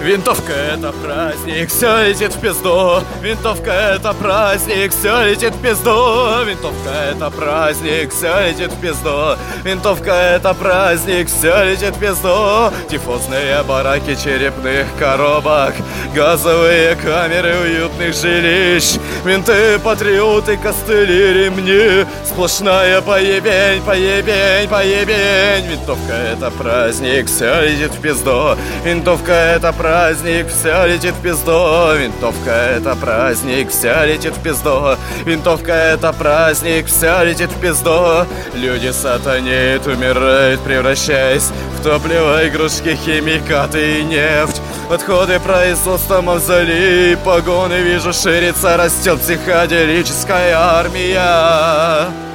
Винтовка — это праздник, все летит в пизду. Винтовка — это праздник, все летит в пизду. Винтовка — это праздник, все летит в пизду. Винтовка — это праздник, все летит в пизду. Тифозные бараки черепных коробок, газовые камеры уютных жилищ, менты, патриоты, костыли, ремни. Сплошная поебень, поебень, поебень. Винтовка — это праздник, все летит в пизду. Винтовка — это праздник, все летит в пизду. Винтовка — это праздник, все летит в пизду. Винтовка — это праздник, все летит в пизду. Люди сатанеют, умирают, превращаясь в топливо, игрушки, химикаты и нефть. Отходы производства, мавзолей, погоны, вижу, ширится, растет психоделическая армия.